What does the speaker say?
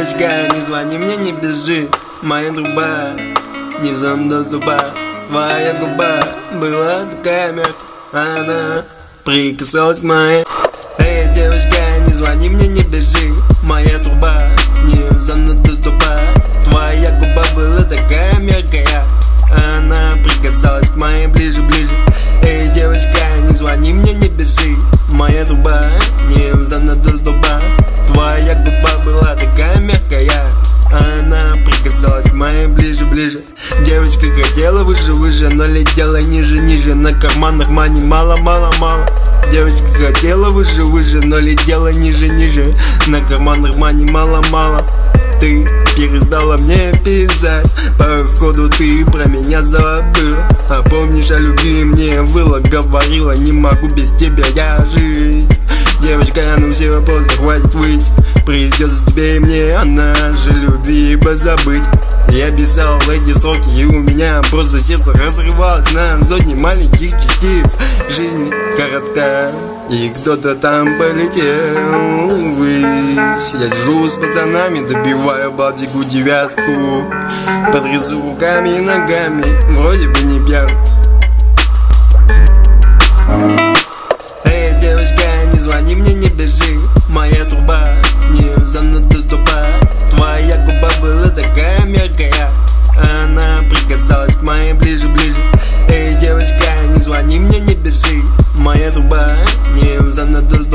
девочка, не звони мне, не бежи. Моя труба не в зону доступа. Твоя губа была такая мягкая, она прикасалась к моей. Эй, девочка, не звони мне, не бежи. Моя труба не в зону доступа. Твоя губа была такая мягкая, она прикасалась к моей ближе, ближе. Эй, девочка, не звони мне, не бежи. Моя труба не в зону доступа. Твоя губа была такая мягкая, она прикасалась к моей ближе, ближе. Девочка хотела выше, выше, но летела ниже, ниже. На карманах мани мало, мало, мало. Девочка хотела выше, выше, но летела ниже, ниже. На карманах мани мало, мало. Ты перестала мне писать, походу ты про меня забыла. А помнишь, о любви мне выла, говорила, не могу без тебя я жить. Девочка, ну все вопросы, хватит выть. Придется тебе и мне о нашей любви позабыть. Я писал эти строки, и у меня просто сердце разрывалось на сотни маленьких частиц. Жизнь коротка, и кто-то там полетел ввысь. Я сижу с пацанами, добиваю Балтику девятку, потрясу руками и ногами, вроде бы не пьян. Эй, девочка, не звони мне, не бежи. Моя труба не в зону доступа. Твоя губа была такая мягкая, она прикасалась к моей ближе, ближе. Эй, девочка, не звони мне, не бежи. Моя труба не в зону доступа.